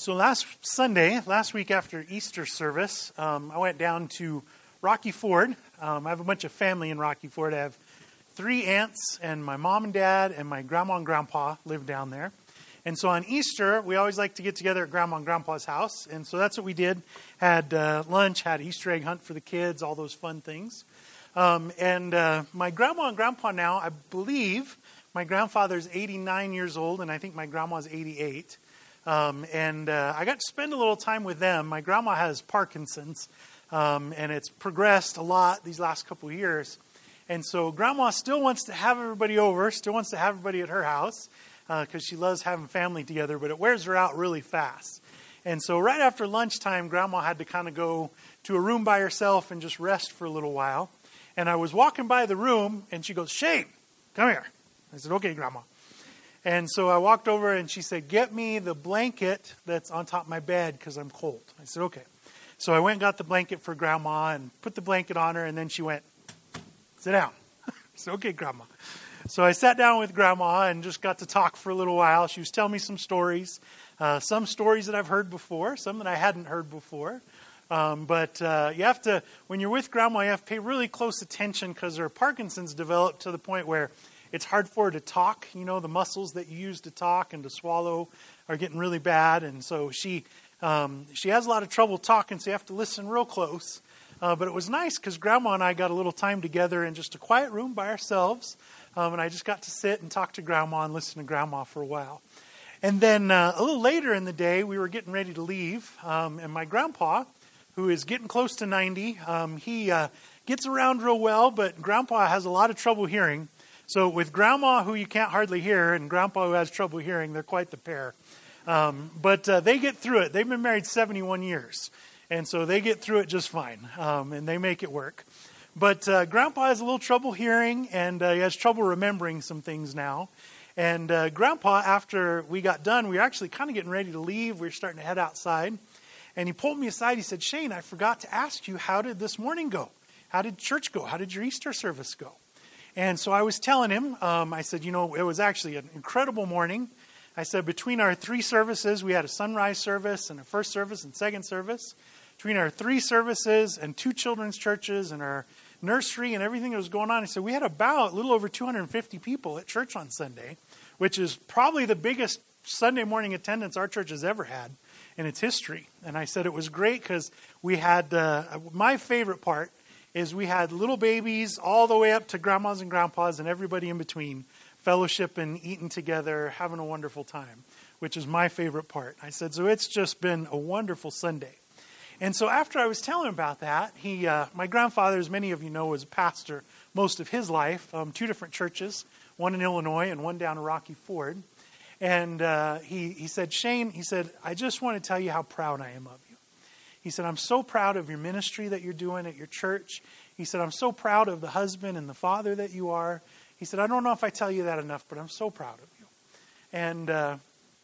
So last week after Easter service, I went down to Rocky Ford. I have a bunch of family in Rocky Ford. I have 3 aunts, and my mom and dad and my grandma and grandpa live down there. And so on Easter, we always like to get together at Grandma and Grandpa's house. And so that's what we did. Had lunch, had Easter egg hunt for the kids, all those fun things. My grandma and grandpa now, I believe my grandfather's 89 years old, and I think my grandma's 88. I got to spend a little time with them. My grandma has Parkinson's, and it's progressed a lot these last couple of years. And so grandma still wants to have everybody over, still wants to have everybody at her house, because she loves having family together, but it wears her out really fast. And so right after lunchtime, grandma had to kind of go to a room by herself and just rest for a little while. And I was walking by the room, and she goes, "Shane, come here." I said, "Okay, grandma." And so I walked over, and she said, "Get me the blanket that's on top of my bed because I'm cold." I said, "Okay." So I went and got the blanket for grandma and put the blanket on her, and then she went, "Sit down." I said, "Okay, grandma." So I sat down with grandma and just got to talk for a little while. She was telling me some stories that I've heard before, some that I hadn't heard before. But you have to, when you're with grandma, you have to pay really close attention because her Parkinson's developed to the point where it's hard for her to talk. You know, the muscles that you use to talk and to swallow are getting really bad. And so she has a lot of trouble talking, so you have to listen real close. But it was nice because grandma and I got a little time together in just a quiet room by ourselves. And I just got to sit and talk to grandma and listen to grandma for a while. And then a little later in the day, we were getting ready to leave. And my grandpa, who is getting close to 90, he gets around real well, but grandpa has a lot of trouble hearing. So with grandma, who you can't hardly hear, and grandpa, who has trouble hearing, they're quite the pair. But they get through it. They've been married 71 years. And so they get through it just fine. And they make it work. But grandpa has a little trouble hearing, and he has trouble remembering some things now. And grandpa, after we got done, we were actually kind of getting ready to leave. We were starting to head outside. And he pulled me aside. He said, "Shane, I forgot to ask you, how did this morning go? How did church go? How did your Easter service go?" And so I was telling him, I said, it was actually an incredible morning. I said, between our 3 services, we had a sunrise service and a first service and second service. Between our 3 services and 2 children's churches and our nursery and everything that was going on, I said, we had about a little over 250 people at church on Sunday, which is probably the biggest Sunday morning attendance our church has ever had in its history. And I said it was great because we had, my favorite part is we had little babies all the way up to grandmas and grandpas and everybody in between, fellowship and eating together, having a wonderful time, which is my favorite part. I said, so it's just been a wonderful Sunday. And so after I was telling him about that, my grandfather, as many of you know, was a pastor most of his life, 2 different churches, one in Illinois and one down in Rocky Ford. And he said, "Shane," he said, "I just want to tell you how proud I am of you." He said, "I'm so proud of your ministry that you're doing at your church." He said, "I'm so proud of the husband and the father that you are." He said, "I don't know if I tell you that enough, but I'm so proud of you." And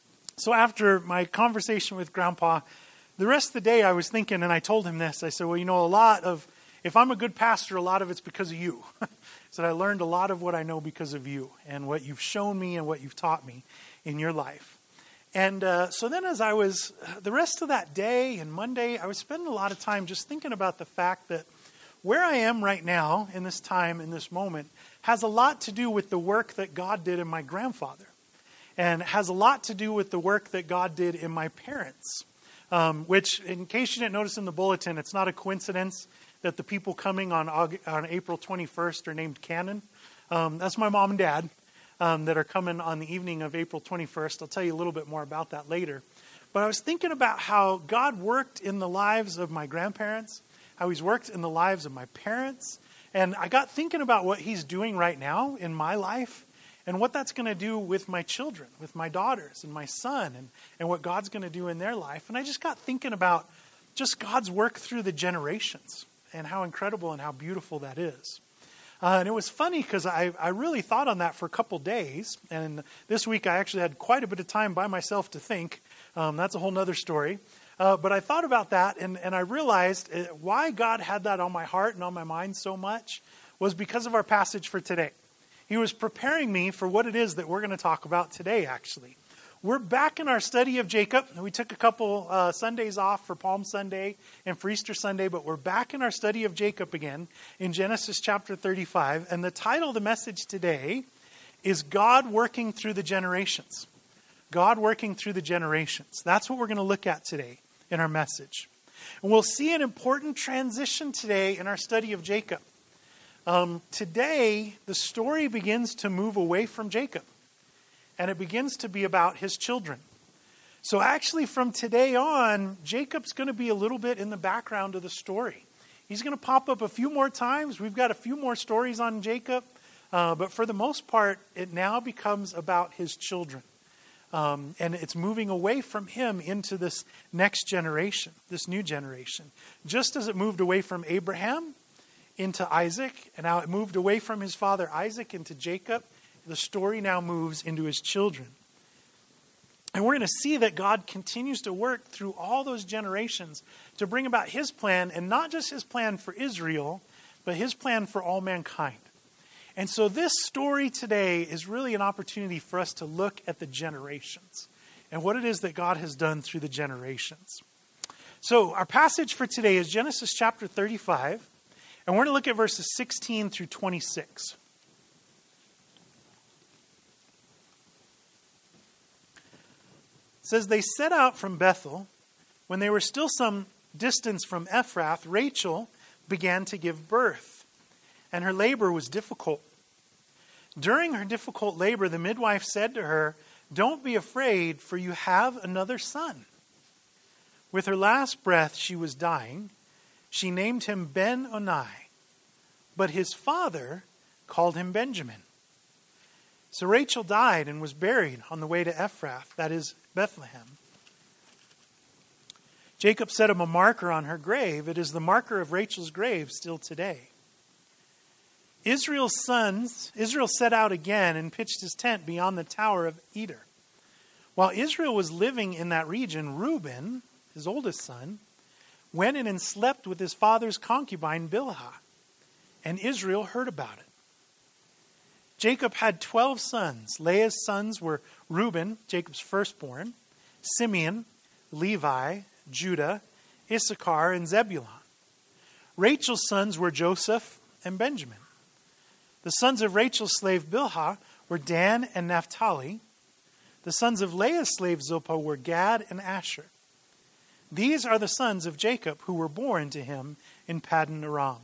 so after my conversation with Grandpa, the rest of the day I was thinking, and I told him this, I said, well, if I'm a good pastor, a lot of it's because of you. I said, I learned a lot of what I know because of you and what you've shown me and what you've taught me in your life. And so then as I was, the rest of that day and Monday, I was spending a lot of time just thinking about the fact that where I am right now in this time, in this moment, has a lot to do with the work that God did in my grandfather. And has a lot to do with the work that God did in my parents. Which, in case you didn't notice in the bulletin, it's not a coincidence that the people coming on April 21st are named Cannon. That's my mom and dad that are coming on the evening of April 21st. I'll tell you a little bit more about that later. But I was thinking about how God worked in the lives of my grandparents, how He's worked in the lives of my parents. And I got thinking about what He's doing right now in my life and what that's going to do with my children, with my daughters and my son, and what God's going to do in their life. And I just got thinking about just God's work through the generations and how incredible and how beautiful that is. And it was funny because I really thought on that for a couple days. And this week I actually had quite a bit of time by myself to think. That's a whole nother story. But I thought about that and I realized why God had that on my heart and on my mind so much was because of our passage for today. He was preparing me for what it is that we're going to talk about today, actually. We're back in our study of Jacob. We took a couple Sundays off for Palm Sunday and for Easter Sunday, but we're back in our study of Jacob again in Genesis chapter 35. And the title of the message today is God Working Through the Generations. God Working Through the Generations. That's what we're going to look at today in our message. And we'll see an important transition today in our study of Jacob. Today, the story begins to move away from Jacob. And it begins to be about his children. So actually from today on, Jacob's going to be a little bit in the background of the story. He's going to pop up a few more times. We've got a few more stories on Jacob. But for the most part, it now becomes about his children. And it's moving away from him into this next generation, this new generation. Just as it moved away from Abraham into Isaac, and now it moved away from his father Isaac into Jacob, the story now moves into his children. And we're going to see that God continues to work through all those generations to bring about his plan, and not just his plan for Israel, but his plan for all mankind. And so this story today is really an opportunity for us to look at the generations and what it is that God has done through the generations. So our passage for today is Genesis chapter 35, and we're going to look at verses 16 through 26. It says, they set out from Bethel. When they were still some distance from Ephrath, Rachel began to give birth, and her labor was difficult. During her difficult labor, the midwife said to her, "Don't be afraid, for you have another son." With her last breath, she was dying. She named him Ben-Oni, but his father called him Benjamin. So Rachel died and was buried on the way to Ephrath, that is Bethlehem. Jacob set him a marker on her grave. It is the marker of Rachel's grave still today. Israel set out again and pitched his tent beyond the tower of Eder. While Israel was living in that region, Reuben, his oldest son, went in and slept with his father's concubine Bilhah, and Israel heard about it. Jacob had 12 sons. Leah's sons were Reuben, Jacob's firstborn, Simeon, Levi, Judah, Issachar, and Zebulun. Rachel's sons were Joseph and Benjamin. The sons of Rachel's slave Bilhah were Dan and Naphtali. The sons of Leah's slave Zilpah were Gad and Asher. These are the sons of Jacob who were born to him in Paddan Aram.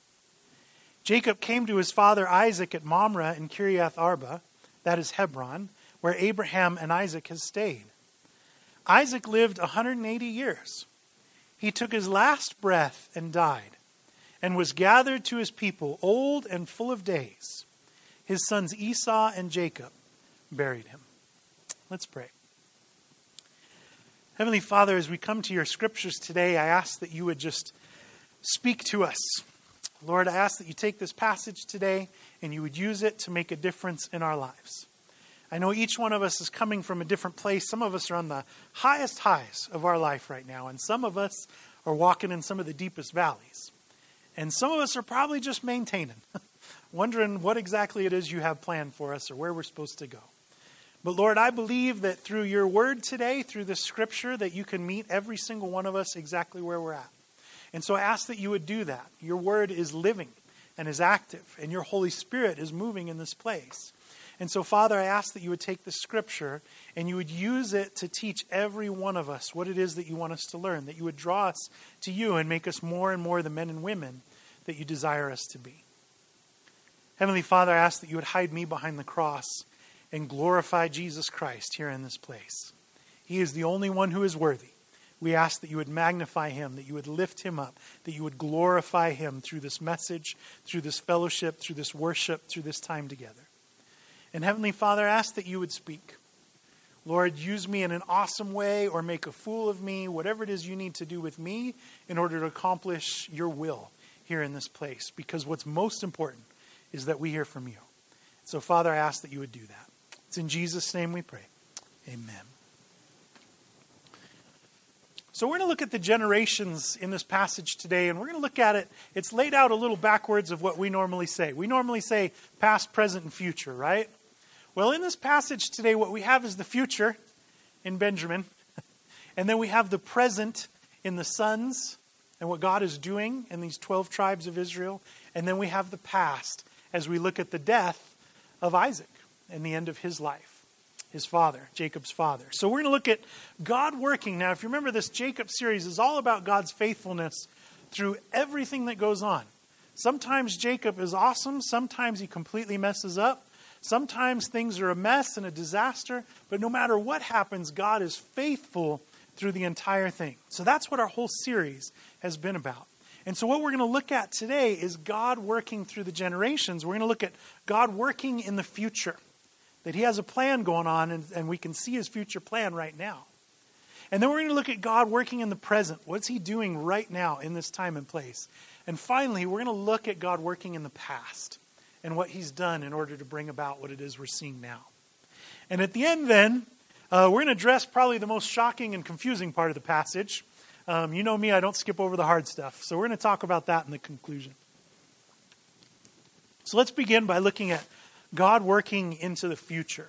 Jacob came to his father Isaac at Mamre in Kiriath Arba, that is Hebron, where Abraham and Isaac had stayed. Isaac lived 180 years. He took his last breath and died, and was gathered to his people, old and full of days. His sons Esau and Jacob buried him. Let's pray. Heavenly Father, as we come to your scriptures today, I ask that you would just speak to us. Lord, I ask that you take this passage today and you would use it to make a difference in our lives. I know each one of us is coming from a different place. Some of us are on the highest highs of our life right now, and some of us are walking in some of the deepest valleys. And some of us are probably just maintaining, wondering what exactly it is you have planned for us or where we're supposed to go. But Lord, I believe that through your word today, through this scripture, that you can meet every single one of us exactly where we're at. And so I ask that you would do that. Your word is living and is active, and your Holy Spirit is moving in this place. And so, Father, I ask that you would take the scripture and you would use it to teach every one of us what it is that you want us to learn, that you would draw us to you and make us more and more the men and women that you desire us to be. Heavenly Father, I ask that you would hide me behind the cross and glorify Jesus Christ here in this place. He is the only one who is worthy. We ask that you would magnify him, that you would lift him up, that you would glorify him through this message, through this fellowship, through this worship, through this time together. And Heavenly Father, I ask that you would speak. Lord, use me in an awesome way or make a fool of me, whatever it is you need to do with me in order to accomplish your will here in this place. Because what's most important is that we hear from you. So, Father, I ask that you would do that. It's in Jesus' name we pray. Amen. So we're going to look at the generations in this passage today, and we're going to look at it. It's laid out a little backwards of what we normally say. We normally say past, present, and future, right? Well, in this passage today, what we have is the future, in Benjamin. And then we have the present in the sons and what God is doing in these 12 tribes of Israel. And then we have the past as we look at the death of Isaac and the end of his life, his father, Jacob's father. So we're going to look at God working. Now, if you remember, this Jacob series is all about God's faithfulness through everything that goes on. Sometimes Jacob is awesome. Sometimes he completely messes up. Sometimes things are a mess and a disaster. But no matter what happens, God is faithful through the entire thing. So that's what our whole series has been about. And so what we're going to look at today is God working through the generations. We're going to look at God working in the future. That he has a plan going on, and we can see his future plan right now. And then we're going to look at God working in the present. What's he doing right now in this time and place? And finally, we're going to look at God working in the past and what he's done in order to bring about what it is we're seeing now. And at the end then, we're going to address probably the most shocking and confusing part of the passage. You know me, I don't skip over the hard stuff. So we're going to talk about that in the conclusion. So let's begin by looking at God working into the future.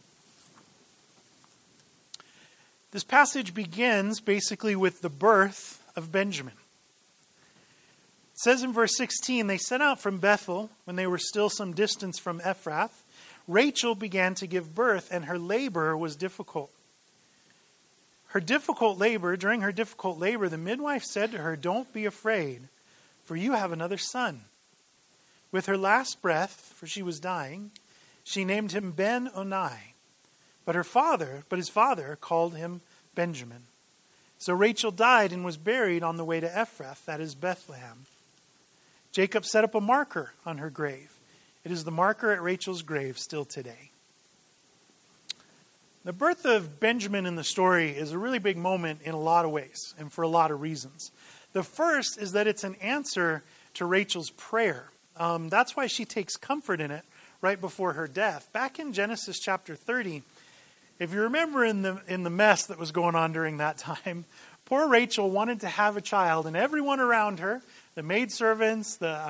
This passage begins basically with the birth of Benjamin. It says in verse 16, they set out from Bethel when they were still some distance from Ephrath. Rachel began to give birth, and her labor was difficult. During her difficult labor, the midwife said to her, "Don't be afraid, for you have another son." With her last breath, for she was dying, she named him Ben-Oni. But his father called him Benjamin. So Rachel died and was buried on the way to Ephrath, that is Bethlehem. Jacob set up a marker on her grave. It is the marker at Rachel's grave still today. The birth of Benjamin in the story is a really big moment in a lot of ways and for a lot of reasons. The first is that it's an answer to Rachel's prayer. That's why she takes comfort in it right before her death. Back in Genesis chapter 30, if you remember in the mess that was going on during that time, poor Rachel wanted to have a child, and everyone around her, the maidservants, the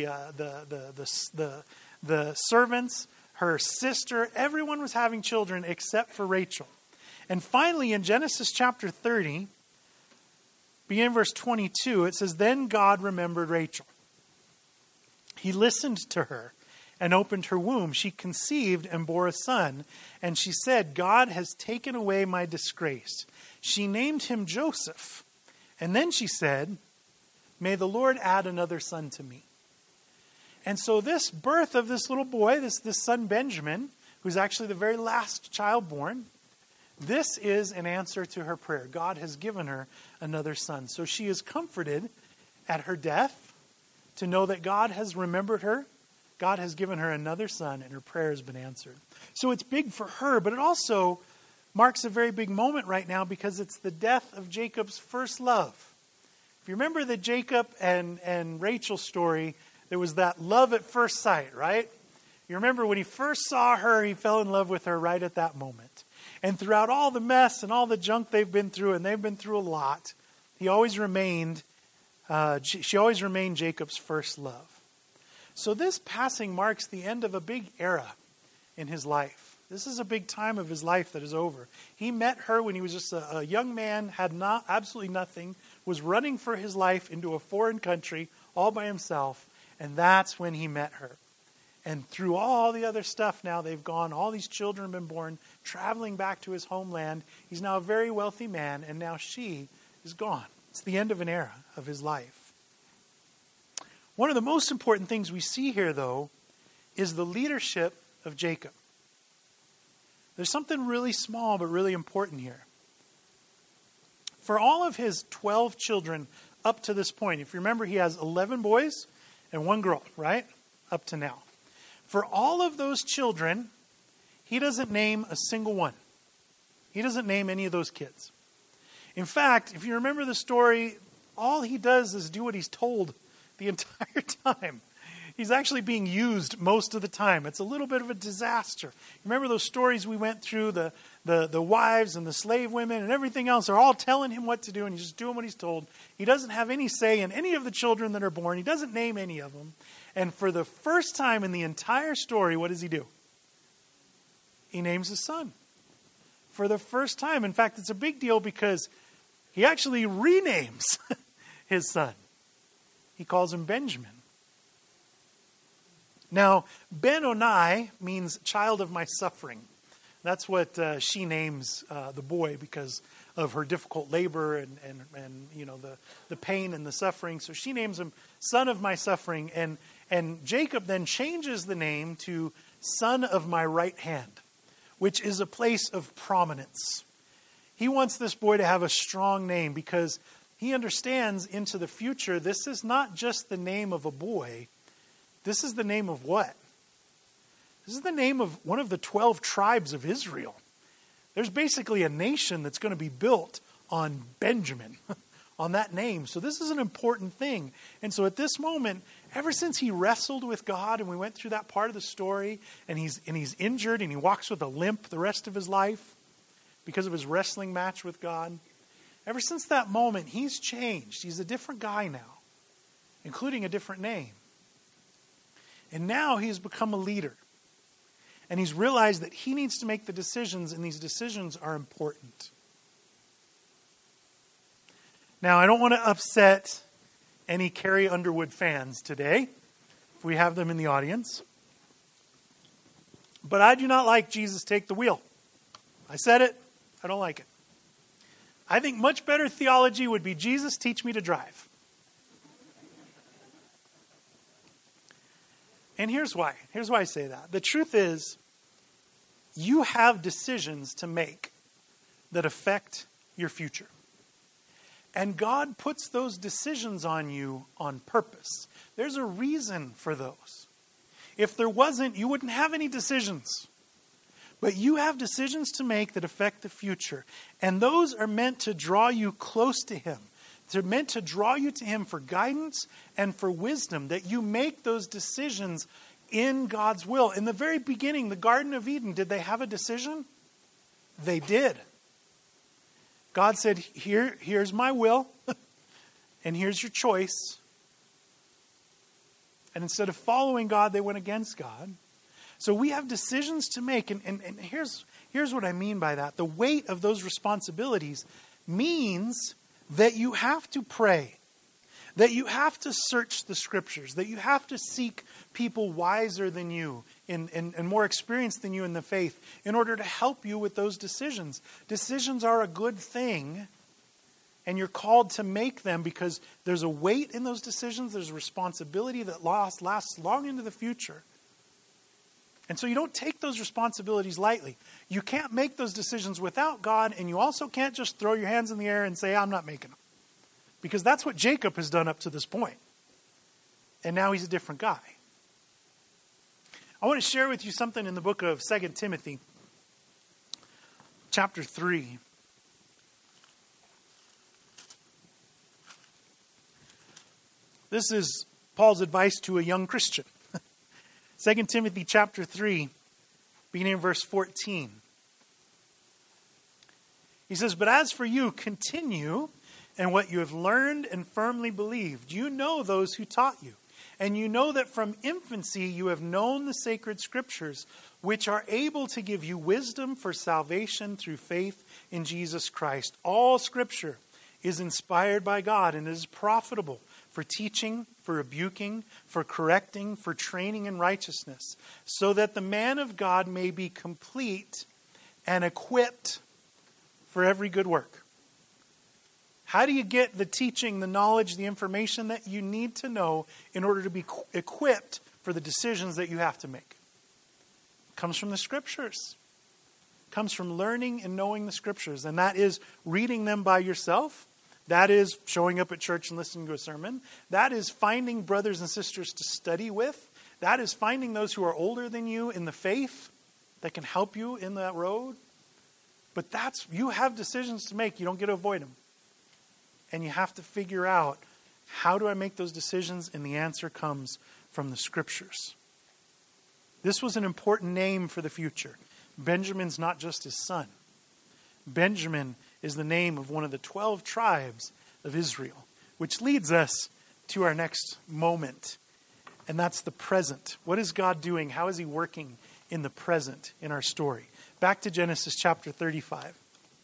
servants, her sister, everyone was having children except for Rachel. And finally, in Genesis chapter 30, beginning verse 22, it says, "Then God remembered Rachel. He listened to her and opened her womb. She conceived and bore a son. And she said, 'God has taken away my disgrace.' She named him Joseph. And then she said, 'May the Lord add another son to me.'" And so this birth of this little boy, this son Benjamin, who's actually the very last child born, this is an answer to her prayer. God has given her another son. So she is comforted at her death to know that God has remembered her. God has given her another son, and her prayer has been answered. So it's big for her, but it also marks a very big moment right now because it's the death of Jacob's first love. If you remember the Jacob and Rachel story, there was that love at first sight, right? You remember when he first saw her, he fell in love with her right at that moment. And throughout all the mess and all the junk they've been through, and they've been through a lot, she always remained Jacob's first love. So this passing marks the end of a big era in his life. This is a big time of his life that is over. He met her when he was just a young man, had absolutely nothing, was running for his life into a foreign country all by himself, and that's when he met her. And through all the other stuff now they've gone, all these children have been born, traveling back to his homeland. He's now a very wealthy man, and now she is gone. It's the end of an era of his life. One of the most important things we see here, though, is the leadership of Jacob. There's something really small but really important here. For all of his 12 children up to this point, if you remember, he has 11 boys and 1 girl, right? Up to now. For all of those children, he doesn't name a single one. He doesn't name any of those kids. In fact, if you remember the story, all he does is do what he's told the entire time. He's actually being used most of the time. It's a little bit of a disaster. Remember those stories we went through, the wives and the slave women and everything else are all telling him what to do, and he's just doing what he's told. He doesn't have any say in any of the children that are born. He doesn't name any of them. And for the first time in the entire story, what does he do? He names his son. for the first time. In fact, it's a big deal because he actually renames his son. He calls him Benjamin. Now, Ben-Oni means child of my suffering. That's what she names the boy because of her difficult labor and the pain and the suffering. So she names him son of my suffering. And Jacob then changes the name to son of my right hand, which is a place of prominence. He wants this boy to have a strong name because he understands into the future this is not just the name of a boy. This is the name of what? This is the name of one of the 12 tribes of Israel. There's basically a nation that's going to be built on Benjamin, on that name. So this is an important thing. And so at this moment, ever since he wrestled with God, and we went through that part of the story, and he's injured and he walks with a limp the rest of his life because of his wrestling match with God. Ever since that moment, he's changed. He's a different guy now, including a different name. And now he's become a leader. And he's realized that he needs to make the decisions, and these decisions are important. Now, I don't want to upset any Carrie Underwood fans today, if we have them in the audience. But I do not like Jesus take the wheel. I said it. I don't like it. I think much better theology would be Jesus teach me to drive. And here's why. Here's why I say that. The truth is, you have decisions to make that affect your future. And God puts those decisions on you on purpose. There's a reason for those. If there wasn't, you wouldn't have any decisions. But you have decisions to make that affect the future. And those are meant to draw you close to Him. They're meant to draw you to Him for guidance and for wisdom, that you make those decisions in God's will. In the very beginning, the Garden of Eden, did they have a decision? They did. God said, here's my will, and here's your choice. And instead of following God, they went against God. So we have decisions to make, and here's what I mean by that. The weight of those responsibilities means that you have to pray, that you have to search the Scriptures, that you have to seek people wiser than you and more experienced than you in the faith in order to help you with those decisions. Decisions are a good thing, and you're called to make them because there's a weight in those decisions. There's a responsibility that lasts long into the future. And so you don't take those responsibilities lightly. You can't make those decisions without God, and you also can't just throw your hands in the air and say, I'm not making them. Because that's what Jacob has done up to this point. And now he's a different guy. I want to share with you something in the book of 2 Timothy, chapter 3. This is Paul's advice to a young Christian. 2 Timothy chapter 3, beginning in verse 14. He says, "But as for you, continue in what you have learned and firmly believed. You know those who taught you. And you know that from infancy you have known the sacred Scriptures, which are able to give you wisdom for salvation through faith in Jesus Christ. All Scripture is inspired by God and is profitable for teaching, for rebuking, for correcting, for training in righteousness, so that the man of God may be complete and equipped for every good work." How do you get the teaching, the knowledge, the information that you need to know in order to be equipped for the decisions that you have to make? It comes from the Scriptures. It comes from learning and knowing the Scriptures. And that is reading them by yourself. That is showing up at church and listening to a sermon. That is finding brothers and sisters to study with. That is finding those who are older than you in the faith that can help you in that road. But you have decisions to make. You don't get to avoid them. And you have to figure out, how do I make those decisions? And the answer comes from the Scriptures. This was an important name for the future. Benjamin's not just his son. Benjamin is the name of one of the 12 tribes of Israel, which leads us to our next moment. And that's the present. What is God doing? How is He working in the present in our story? back to Genesis chapter 35.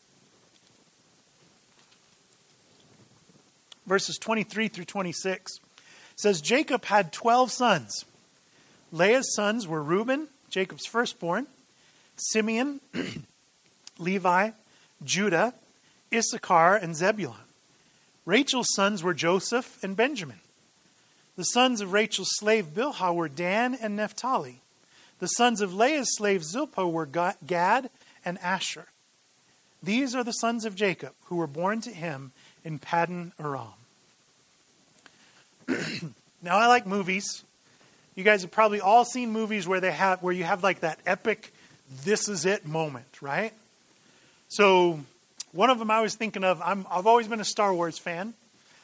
Verses 23 through 26 says, Jacob had 12 sons. Leah's sons were Reuben, Jacob's firstborn, Simeon, Levi, Judah, Issachar, and Zebulun. Rachel's sons were Joseph and Benjamin. The sons of Rachel's slave Bilhah were Dan and Naphtali. The sons of Leah's slave Zilpah were Gad and Asher. These are the sons of Jacob who were born to him in Paddan Aram. Now, I like movies. You guys have probably all seen movies where you have like that epic, this is it moment, right? So one of them I was thinking of, I've always been a Star Wars fan.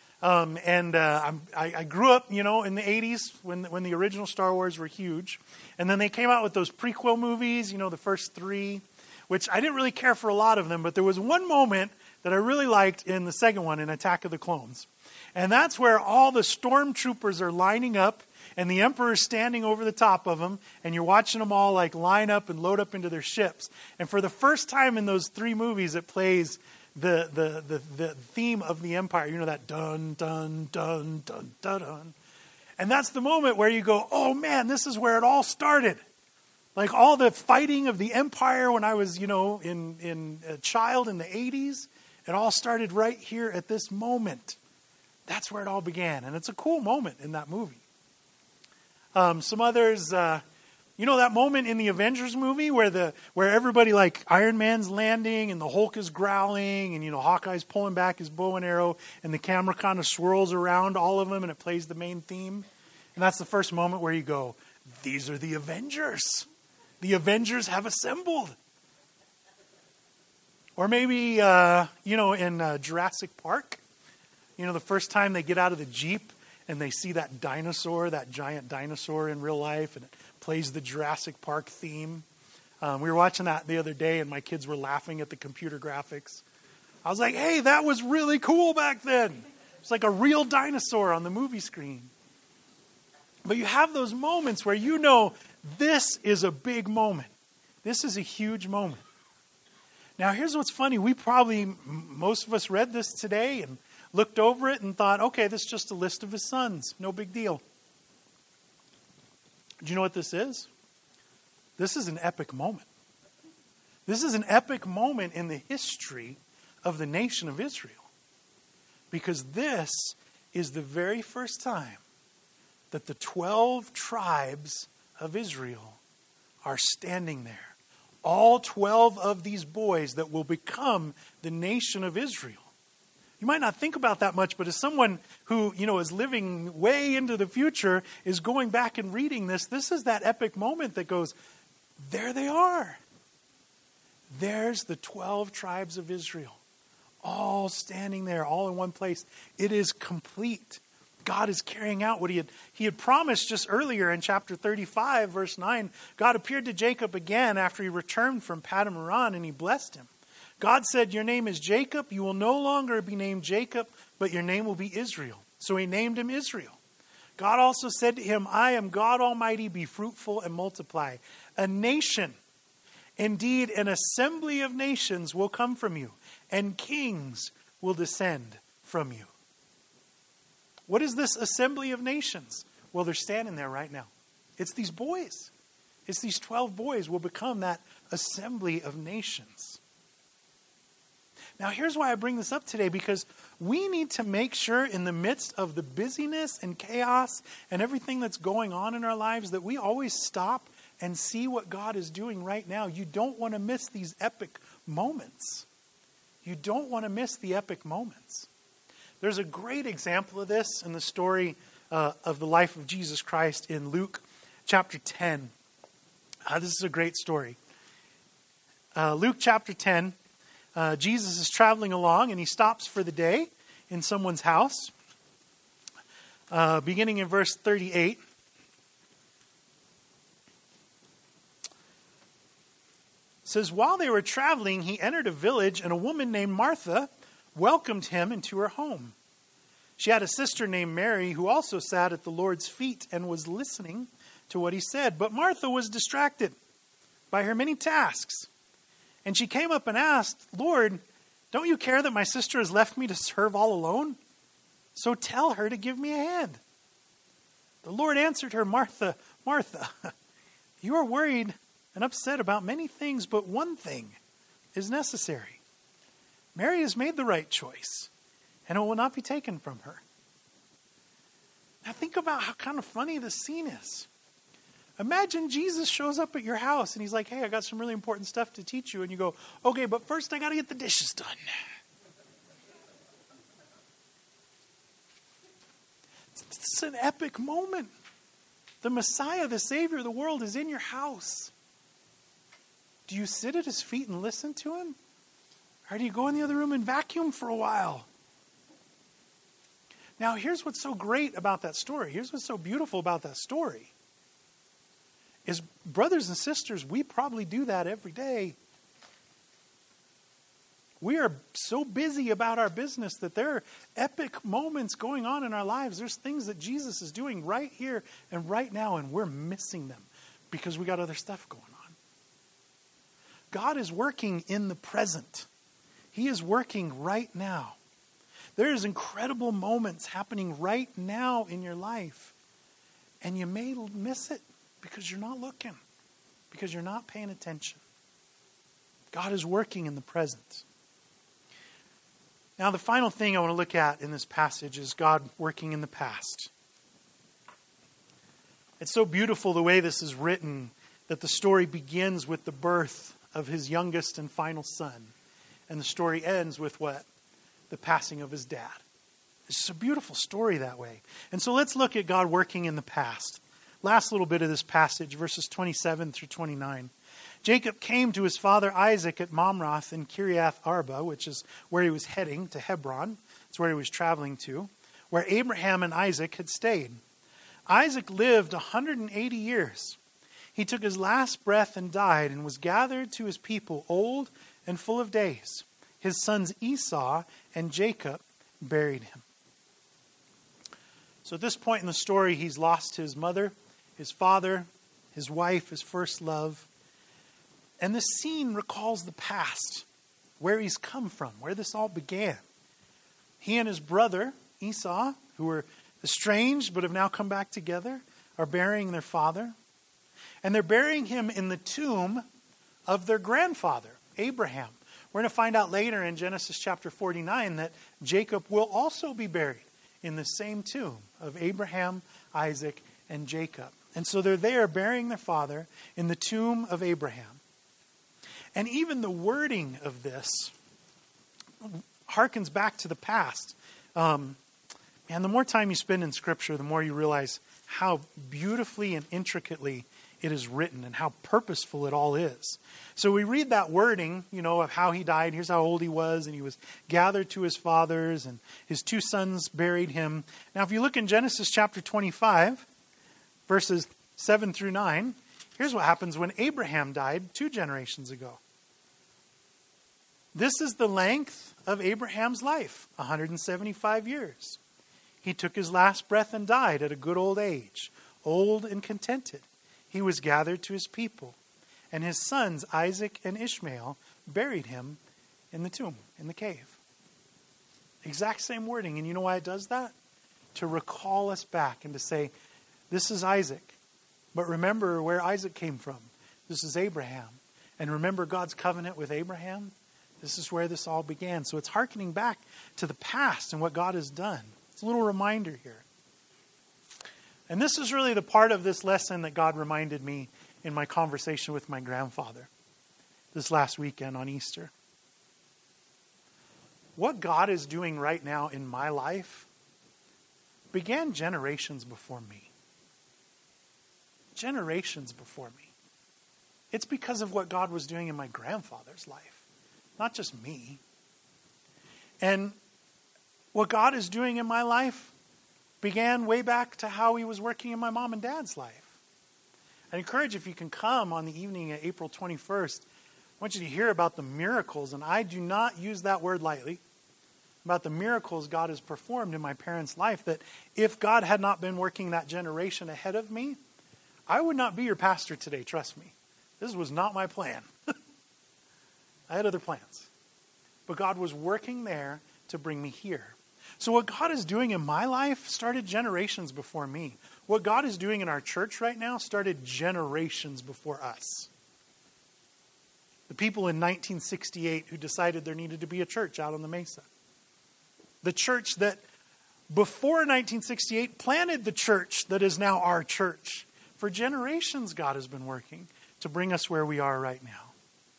I grew up, in the 80s when the original Star Wars were huge. And then they came out with those prequel movies, the first 3, which I didn't really care for a lot of them. But there was one moment that I really liked in the second one, in Attack of the Clones. And that's where all the stormtroopers are lining up and the Emperor's standing over the top of them, and you're watching them all like line up and load up into their ships. And for the first time in those 3 movies, it plays the theme of the Empire. That dun, dun, dun, dun, dun, dun. And that's the moment where you go, oh man, this is where it all started. Like all the fighting of the Empire when I was, in a child in the 80s, it all started right here at this moment. That's where it all began. And it's a cool moment in that movie. Some others, that moment in the Avengers movie where everybody, like Iron Man's landing and the Hulk is growling and, Hawkeye's pulling back his bow and arrow and the camera kind of swirls around all of them and it plays the main theme. And that's the first moment where you go, these are the Avengers. The Avengers have assembled. Or maybe, in Jurassic Park, the first time they get out of the Jeep and they see that dinosaur, that giant dinosaur in real life, and it plays the Jurassic Park theme. We were watching that the other day, and my kids were laughing at the computer graphics. I was like, hey, that was really cool back then. It's like a real dinosaur on the movie screen. But you have those moments where this is a big moment. This is a huge moment. Now, here's what's funny. Most of us read this today and looked over it and thought, okay, this is just a list of his sons. No big deal. Do you know what this is? This is an epic moment. This is an epic moment in the history of the nation of Israel. Because this is the very first time that the 12 tribes of Israel are standing there. All 12 of these boys that will become the nation of Israel. You might not think about that much, but as someone who, is living way into the future, is going back and reading this is that epic moment that goes, there they are. There's the 12 tribes of Israel, all standing there, all in one place. It is complete. God is carrying out what he had promised just earlier in chapter 35, verse 9. God appeared to Jacob again after he returned from Paddan Aram, and he blessed him. God said, your name is Jacob. You will no longer be named Jacob, but your name will be Israel. So he named him Israel. God also said to him, I am God Almighty. Be fruitful and multiply. A nation, indeed an assembly of nations will come from you, and kings will descend from you. What is this assembly of nations? Well, they're standing there right now. It's these boys. It's these 12 boys will become that assembly of nations. Now, here's why I bring this up today, because we need to make sure in the midst of the busyness and chaos and everything that's going on in our lives that we always stop and see what God is doing right now. You don't want to miss these epic moments. You don't want to miss the epic moments. There's a great example of this in the story of the life of Jesus Christ in Luke chapter 10. This is a great story. Luke chapter 10. Jesus is traveling along and he stops for the day in someone's house. Beginning in verse 38. It says, while they were traveling, he entered a village, and a woman named Martha welcomed him into her home. She had a sister named Mary who also sat at the Lord's feet and was listening to what he said. But Martha was distracted by her many tasks. And she came up and asked, Lord, don't you care that my sister has left me to serve all alone? So tell her to give me a hand. The Lord answered her, Martha, Martha, you are worried and upset about many things, but one thing is necessary. Mary has made the right choice, and it will not be taken from her. Now think about how kind of funny this scene is. Imagine Jesus shows up at your house and he's like, hey, I got some really important stuff to teach you. And you go, okay, but first I got to get the dishes done. It's an epic moment. The Messiah, the Savior of the world, is in your house. Do you sit at his feet and listen to him? Or do you go in the other room and vacuum for a while? Now, here's what's so great about that story. Here's what's so beautiful about that story. Is brothers and sisters, we probably do that every day. We are so busy about our business that there are epic moments going on in our lives. There's things that Jesus is doing right here and right now, and we're missing them because we got other stuff going on. God is working in the present. He is working right now. There's incredible moments happening right now in your life, and you may miss it because you're not looking, because you're not paying attention. God is working in the present. Now, the final thing I want to look at in this passage is God working in the past. It's so beautiful the way this is written, that the story begins with the birth of his youngest and final son. And the story ends with what? The passing of his dad. It's just a beautiful story that way. And so let's look at God working in the past. Last little bit of this passage, verses 27 through 29. Jacob came to his father Isaac at Mamre in Kiriath Arba, which is where he was heading to Hebron. It's where he was traveling to, where Abraham and Isaac had stayed. Isaac lived 180 years. He took his last breath and died, and was gathered to his people, old and full of days. His sons Esau and Jacob buried him. So at this point in the story, he's lost his mother, his father, his wife, his first love. And this scene recalls the past, where he's come from, where this all began. He and his brother, Esau, who were estranged but have now come back together, are burying their father. And they're burying him in the tomb of their grandfather, Abraham. We're going to find out later in Genesis chapter 49 that Jacob will also be buried in the same tomb of Abraham, Isaac, and Jacob. And so they're there burying their father in the tomb of Abraham. And even the wording of this harkens back to the past. And the more time you spend in Scripture, the more you realize how beautifully and intricately it is written and how purposeful it all is. So we read that wording, of how he died. Here's how old he was, and he was gathered to his fathers, and his two sons buried him. Now, if you look in Genesis chapter 25, verses 7 through 9, here's what happens when Abraham died 2 generations ago. This is the length of Abraham's life, 175 years. He took his last breath and died at a good old age, old and contented. He was gathered to his people, and his sons Isaac and Ishmael buried him in the tomb, in the cave. Exact same wording, and you know why it does that? To recall us back and to say, this is Isaac, but remember where Isaac came from. This is Abraham. And remember God's covenant with Abraham? This is where this all began. So it's hearkening back to the past and what God has done. It's a little reminder here. And this is really the part of this lesson that God reminded me in my conversation with my grandfather this last weekend on Easter. What God is doing right now in my life began generations before me. Generations before me. It's because of what God was doing in my grandfather's life, not just me. And what God is doing in my life began way back to how he was working in my mom and dad's life. I encourage you, if you can come on the evening of April 21st, I want you to hear about the miracles, and I do not use that word lightly, about the miracles God has performed in my parents' life, that if God had not been working that generation ahead of me, I would not be your pastor today, trust me. This was not my plan. I had other plans. But God was working there to bring me here. So what God is doing in my life started generations before me. What God is doing in our church right now started generations before us. The people in 1968 who decided there needed to be a church out on the Mesa. The church that before 1968 planted the church that is now our church. For generations God has been working to bring us where we are right now.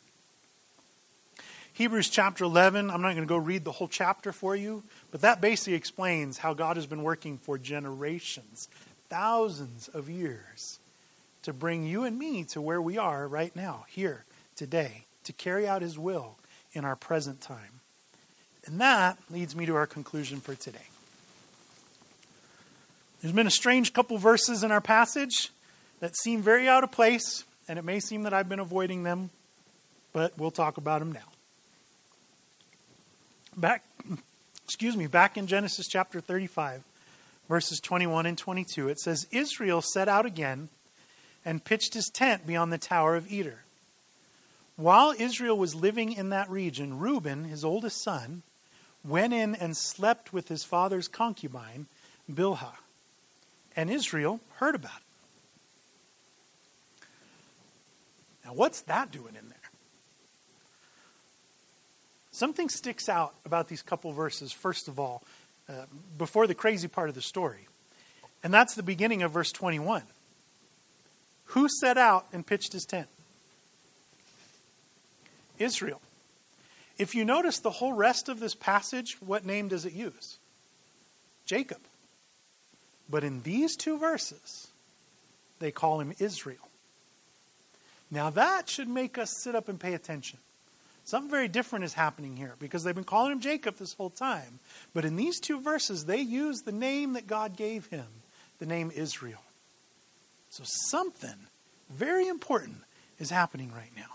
Hebrews chapter 11, I'm not going to go read the whole chapter for you, but that basically explains how God has been working for generations, thousands of years, to bring you and me to where we are right now, here, today, to carry out His will in our present time. And that leads me to our conclusion for today. There's been a strange couple verses in our passage that seem very out of place, and it may seem that I've been avoiding them, but we'll talk about them now. Back in Genesis chapter 35, verses 21 and 22, it says, Israel set out again and pitched his tent beyond the Tower of Eder. While Israel was living in that region, Reuben, his oldest son, went in and slept with his father's concubine, Bilhah. And Israel heard about it. Now, what's that doing in there? Something sticks out about these couple verses, first of all, before the crazy part of the story. And that's the beginning of verse 21. Who set out and pitched his tent? Israel. If you notice the whole rest of this passage, what name does it use? Jacob. But in these two verses, they call him Israel. Now that should make us sit up and pay attention. Something very different is happening here because they've been calling him Jacob this whole time. But in these two verses, they use the name that God gave him, the name Israel. So something very important is happening right now.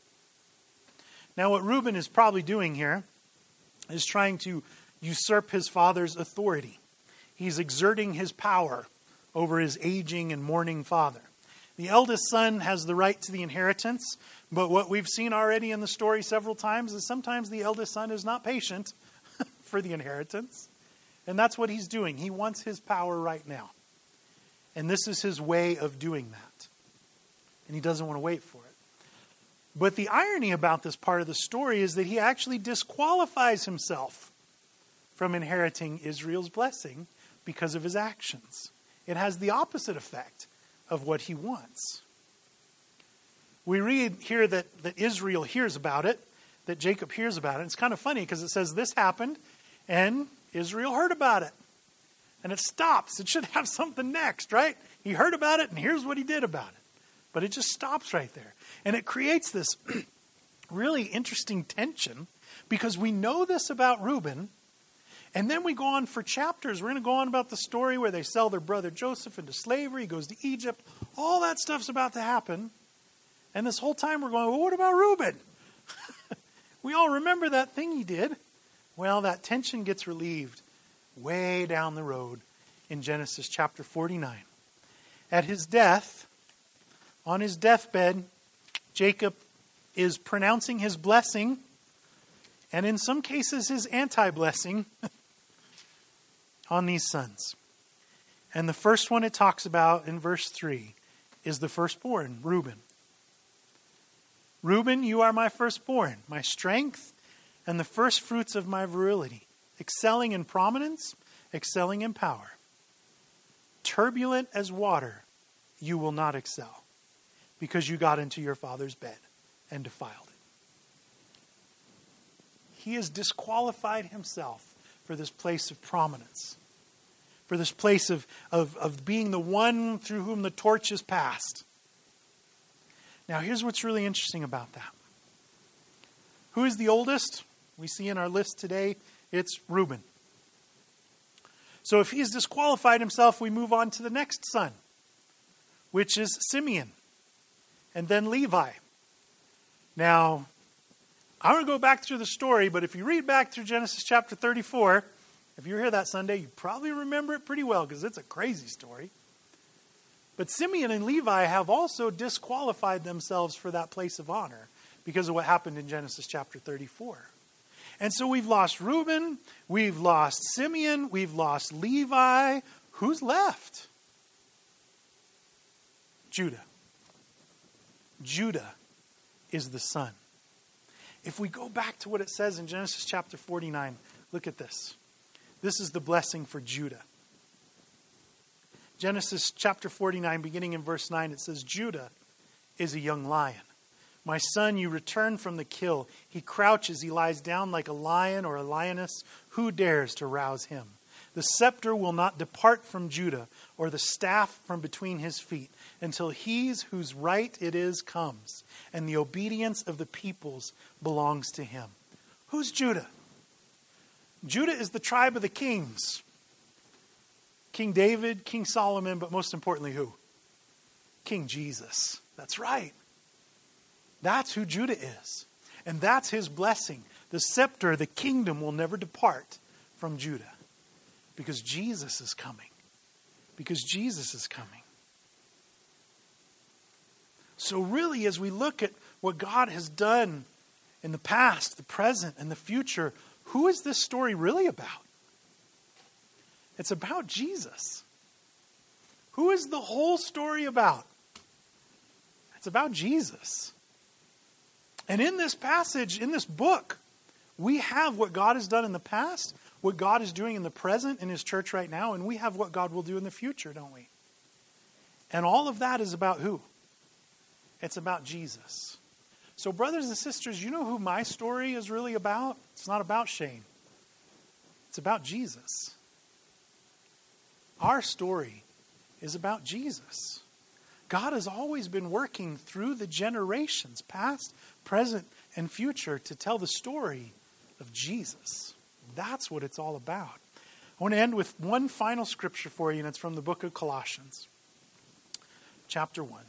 Now what Reuben is probably doing here is trying to usurp his father's authority. He's exerting his power over his aging and mourning father. The eldest son has the right to the inheritance, but what we've seen already in the story several times is sometimes the eldest son is not patient for the inheritance. And that's what he's doing. He wants his power right now. And this is his way of doing that. And he doesn't want to wait for it. But the irony about this part of the story is that he actually disqualifies himself from inheriting Israel's blessing because of his actions. It has the opposite effect of what he wants. We read here that Israel hears about it, that Jacob hears about it. It's kind of funny because it says this happened and Israel heard about it. And it stops. It should have something next, right? He heard about it and here's what he did about it. But it just stops right there. And it creates this really interesting tension because we know this about Reuben. And then we go on for chapters. We're going to go on about the story where they sell their brother Joseph into slavery. He goes to Egypt. All that stuff's about to happen. And this whole time we're going, well, what about Reuben? We all remember that thing he did. Well, that tension gets relieved way down the road in Genesis chapter 49. At his death, on his deathbed, Jacob is pronouncing his blessing, and in some cases his anti-blessing, on these sons. And the first one it talks about in verse 3 is the firstborn, Reuben. Reuben, you are my firstborn, my strength, and the first fruits of my virility, excelling in prominence, excelling in power. Turbulent as water, you will not excel, because you got into your father's bed and defiled it. He has disqualified himself for this place of prominence, for this place of being the one through whom the torch is passed. Now, here's what's really interesting about that. Who is the oldest? We see in our list today, it's Reuben. So if he's disqualified himself, we move on to the next son, which is Simeon, and then Levi. Now, I'm going to go back through the story, but if you read back through Genesis chapter 34, if you were here that Sunday, you probably remember it pretty well because it's a crazy story. But Simeon and Levi have also disqualified themselves for that place of honor because of what happened in Genesis chapter 34. And so we've lost Reuben, we've lost Simeon, we've lost Levi. Who's left? Judah. Judah is the son. If we go back to what it says in Genesis chapter 49, look at this. This is the blessing for Judah. Genesis chapter 49, beginning in verse 9, it says, Judah is a young lion. My son, you return from the kill. He crouches, he lies down like a lion or a lioness. Who dares to rouse him? The scepter will not depart from Judah, or the staff from between his feet, until he whose right it is comes, and the obedience of the peoples belongs to him. Who's Judah? Judah is the tribe of the kings. King David, King Solomon, but most importantly who? King Jesus. That's right. That's who Judah is. And that's his blessing. The scepter, the kingdom will never depart from Judah. Because Jesus is coming. Because Jesus is coming. So really, as we look at what God has done in the past, the present, and the future, who is this story really about? It's about Jesus. Who is the whole story about? It's about Jesus. And in this passage, in this book, we have what God has done in the past, what God is doing in the present in his church right now, and we have what God will do in the future, don't we? And all of that is about who? It's about Jesus. So brothers and sisters, you know who my story is really about? It's not about Shane. It's about Jesus. Our story is about Jesus. God has always been working through the generations, past, present, and future, to tell the story of Jesus. That's what it's all about. I want to end with one final scripture for you, and it's from the book of Colossians, chapter 1.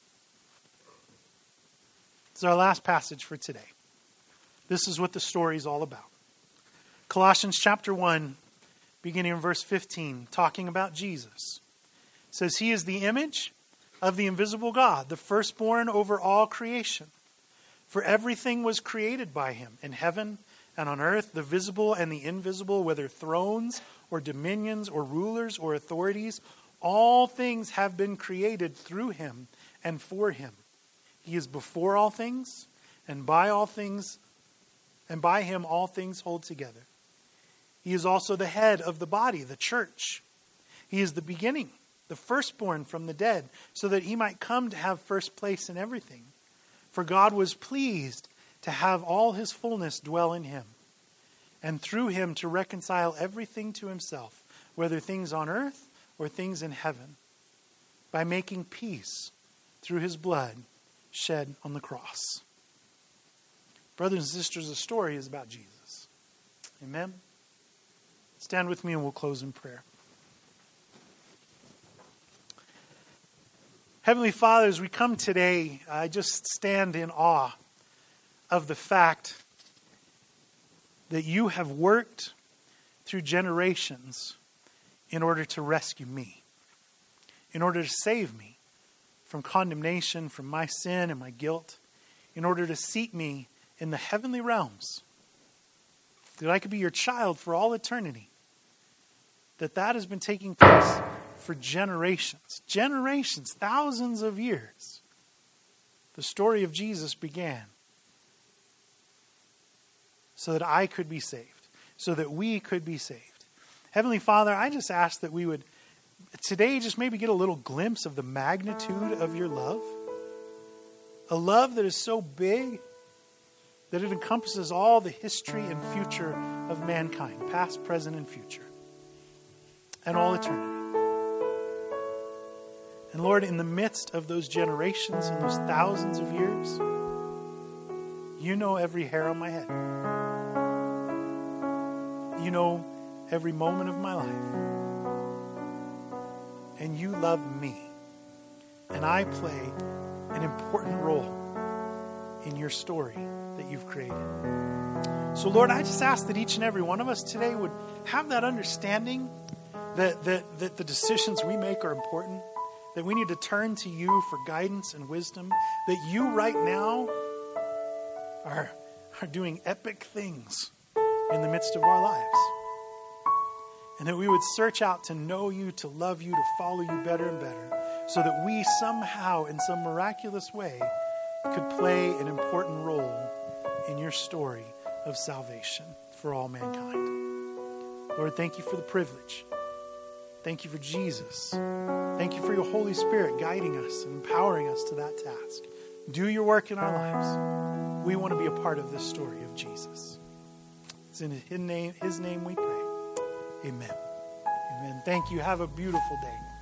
This is our last passage for today. This is what the story is all about. Colossians chapter 1, beginning in verse 15, talking about Jesus. It says, He is the image of the invisible God, the firstborn over all creation. For everything was created by him, in heaven and on earth, the visible and the invisible, whether thrones or dominions or rulers or authorities. All things have been created through him and for him. He is before all things, and by all things, and by him all things hold together. He is also the head of the body, the church. He is the beginning, the firstborn from the dead, so that he might come to have first place in everything. For God was pleased to have all his fullness dwell in him, and through him to reconcile everything to himself, whether things on earth or things in heaven, by making peace through his blood shed on the cross. Brothers and sisters, the story is about Jesus. Amen? Stand with me and we'll close in prayer. Heavenly Father, as we come today, I just stand in awe of the fact that you have worked through generations in order to rescue me, in order to save me from condemnation, from my sin and my guilt, in order to seat me in the heavenly realms, that I could be your child for all eternity, that has been taking place for generations, thousands of years. The story of Jesus began so that I could be saved, so that we could be saved. Heavenly Father, I just ask that we would today just maybe get a little glimpse of the magnitude of your love. A love that is so big that it encompasses all the history and future of mankind, past, present, and future, and all eternity. And Lord, in the midst of those generations and those thousands of years, you know every hair on my head. You know every moment of my life. And you love me. And I play an important role in your story that you've created. So Lord, I just ask that each and every one of us today would have that understanding that the decisions we make are important, that we need to turn to you for guidance and wisdom, that you right now are doing epic things in the midst of our lives. And that we would search out to know you, to love you, to follow you better and better, so that we somehow, in some miraculous way, could play an important role in your story of salvation for all mankind. Lord, thank you for the privilege. Thank you for Jesus. Thank you for your Holy Spirit guiding us and empowering us to that task. Do your work in our lives. We want to be a part of this story of Jesus. It's in his name we pray. Amen. Amen. Thank you. Have a beautiful day.